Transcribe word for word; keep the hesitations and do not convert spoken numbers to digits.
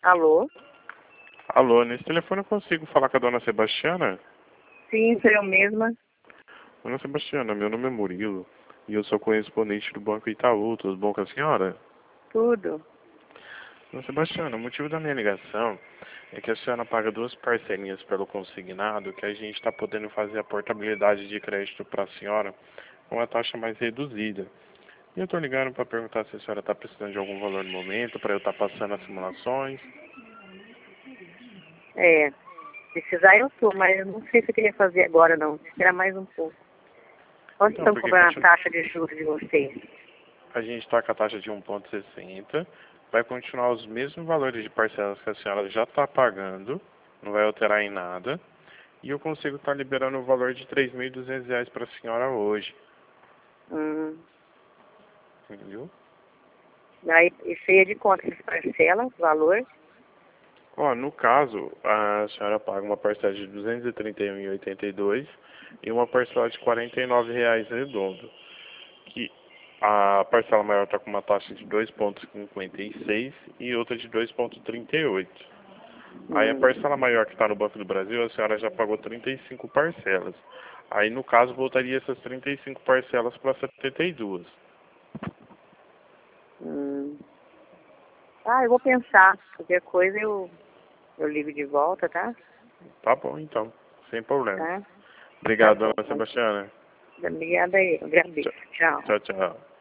Alô? Alô, nesse telefone eu consigo falar com a dona Sebastiana? Sim, sou eu mesma. Dona Sebastiana, meu nome é Murilo e eu sou correspondente do Banco Itaú. Tudo bom com a senhora? Tudo. Dona Sebastiana, o motivo da minha ligação é que a senhora paga duas parcelinhas pelo consignado que a gente está podendo fazer a portabilidade de crédito para a senhora com uma taxa mais reduzida. E eu estou ligando para perguntar se a senhora está precisando de algum valor no momento, para eu estar passando as simulações. É, precisar eu tô, mas eu não sei se eu queria fazer agora não. Esperar mais um pouco. Quanto Não, estão porque cobrando a continua... taxa de juros de vocês? a gente está com a taxa de um vírgula sessenta, vai continuar os mesmos valores de parcelas que a senhora já está pagando, não vai alterar em nada, e eu consigo estar liberando o valor de três mil e duzentos reais para a senhora hoje, Hum. entendeu? Aí, isso aí é de quanto que parcela, valor? Ó, no caso, a senhora paga uma parcela de duzentos e trinta e um reais e oitenta e dois centavos e uma parcela de quarenta e nove reais redondo, que a parcela maior está com uma taxa de dois vírgula cinquenta e seis e outra de dois vírgula trinta e oito. Aí a Hum. parcela maior que está no Banco do Brasil, a senhora já pagou trinta e cinco parcelas. Aí no caso voltaria essas trinta e cinco parcelas para setenta e duas. Hum. Ah, eu vou pensar. Qualquer coisa eu, eu ligo de volta, tá? Tá bom então, sem problema. Tá? Tá Obrigado, bom. dona Sebastiana. Obrigada aí. Eu agradeço. Tchau, Tchau. tchau. tchau.